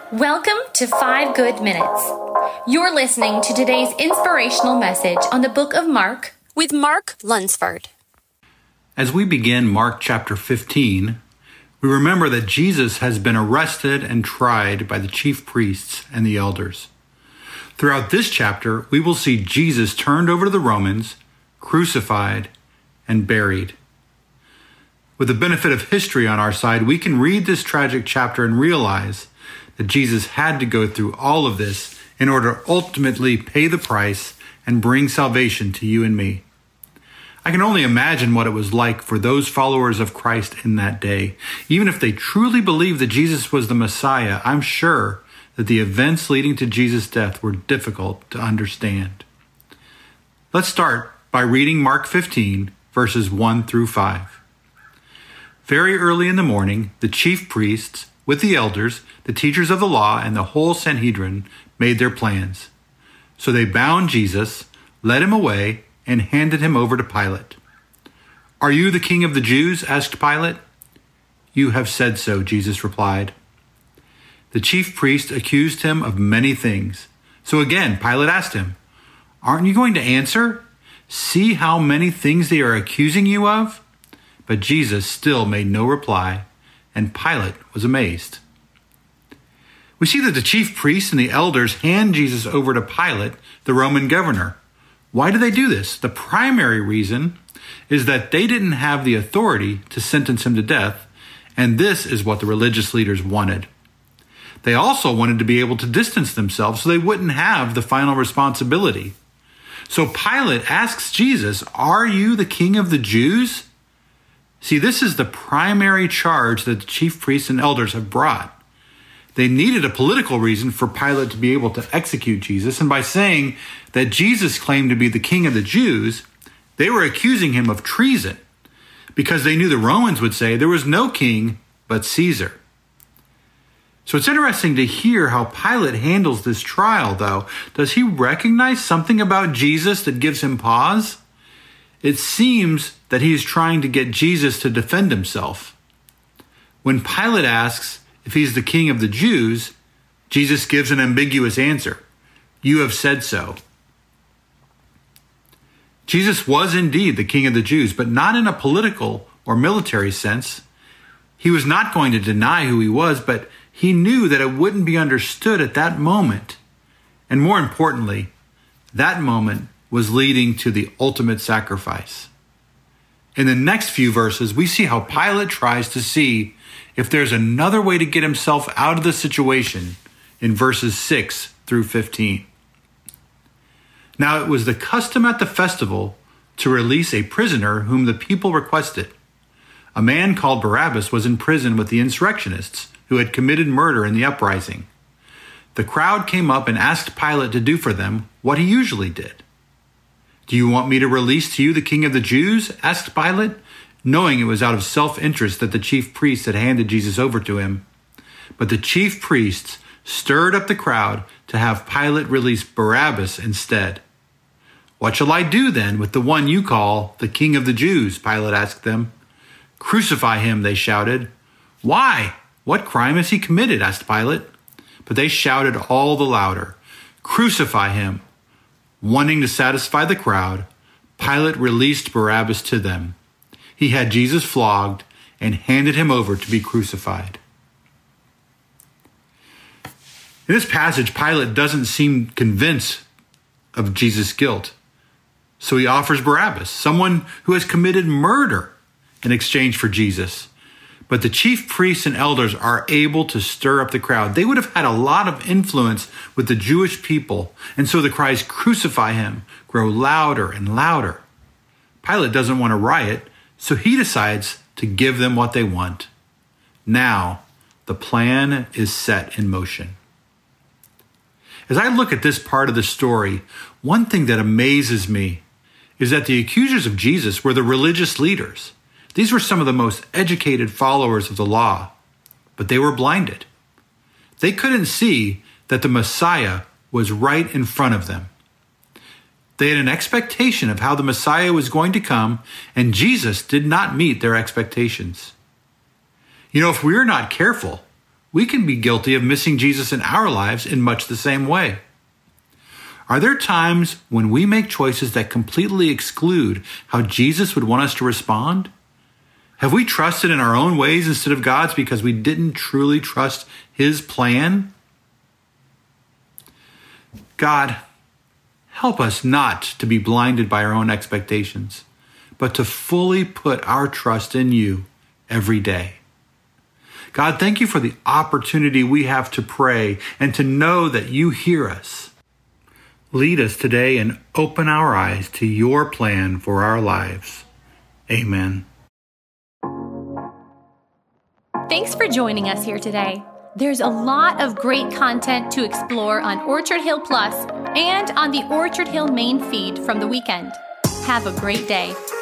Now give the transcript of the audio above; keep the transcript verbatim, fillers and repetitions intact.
Welcome to Five Good Minutes. You're listening to today's inspirational message on the book of Mark with Mark Lunsford. As we begin Mark chapter fifteen, we remember that Jesus has been arrested and tried by the chief priests and the elders. Throughout this chapter, we will see Jesus turned over to the Romans, crucified, and buried. With the benefit of history on our side, we can read this tragic chapter and realize that Jesus had to go through all of this in order to ultimately pay the price and bring salvation to you and me. I can only imagine what it was like for those followers of Christ in that day. Even if they truly believed that Jesus was the Messiah, I'm sure that the events leading to Jesus' death were difficult to understand. Let's start by reading Mark fifteen, verses one through five. Very early in the morning, the chief priests, with the elders, the teachers of the law, and the whole Sanhedrin made their plans. So they bound Jesus, led him away, and handed him over to Pilate. "Are you the king of the Jews?" asked Pilate. "You have said so," Jesus replied. The chief priest accused him of many things. So again, Pilate asked him, "Aren't you going to answer? See how many things they are accusing you of?" But Jesus still made no reply, and Pilate was amazed. We see that the chief priests and the elders hand Jesus over to Pilate, the Roman governor. Why do they do this? The primary reason is that they didn't have the authority to sentence him to death, and this is what the religious leaders wanted. They also wanted to be able to distance themselves so they wouldn't have the final responsibility. So Pilate asks Jesus, "Are you the king of the Jews?" See, this is the primary charge that the chief priests and elders have brought. They needed a political reason for Pilate to be able to execute Jesus, and by saying that Jesus claimed to be the king of the Jews, they were accusing him of treason, because they knew the Romans would say there was no king but Caesar. So it's interesting to hear how Pilate handles this trial, though. Does he recognize something about Jesus that gives him pause? It seems that he is trying to get Jesus to defend himself. When Pilate asks if he's the king of the Jews, Jesus gives an ambiguous answer. "You have said so." Jesus was indeed the king of the Jews, but not in a political or military sense. He was not going to deny who he was, but he knew that it wouldn't be understood at that moment. And more importantly, that moment was leading to the ultimate sacrifice. In the next few verses, we see how Pilate tries to see if there's another way to get himself out of the situation in verses six through fifteen. Now it was the custom at the festival to release a prisoner whom the people requested. A man called Barabbas was in prison with the insurrectionists who had committed murder in the uprising. The crowd came up and asked Pilate to do for them what he usually did. "Do you want me to release to you the king of the Jews?" asked Pilate, knowing it was out of self-interest that the chief priests had handed Jesus over to him. But the chief priests stirred up the crowd to have Pilate release Barabbas instead. "What shall I do then with the one you call the king of the Jews?" Pilate asked them. "Crucify him," they shouted. "Why? What crime has he committed?" asked Pilate. But they shouted all the louder, "Crucify him." Wanting to satisfy the crowd, Pilate released Barabbas to them. He had Jesus flogged and handed him over to be crucified. In this passage, Pilate doesn't seem convinced of Jesus' guilt. So he offers Barabbas, someone who has committed murder, in exchange for Jesus. But the chief priests and elders are able to stir up the crowd. They would have had a lot of influence with the Jewish people, and so the cries, "Crucify him," grow louder and louder. Pilate doesn't want to riot, so he decides to give them what they want. Now, the plan is set in motion. As I look at this part of the story, one thing that amazes me is that the accusers of Jesus were the religious leaders. These were some of the most educated followers of the law, but they were blinded. They couldn't see that the Messiah was right in front of them. They had an expectation of how the Messiah was going to come, and Jesus did not meet their expectations. You know, if we're not careful, we can be guilty of missing Jesus in our lives in much the same way. Are there times when we make choices that completely exclude how Jesus would want us to respond? Have we trusted in our own ways instead of God's because we didn't truly trust His plan? God, help us not to be blinded by our own expectations, but to fully put our trust in You every day. God, thank You for the opportunity we have to pray and to know that You hear us. Lead us today and open our eyes to Your plan for our lives. Amen. Thanks for joining us here today. There's a lot of great content to explore on Orchard Hill Plus and on the Orchard Hill main feed from the weekend. Have a great day.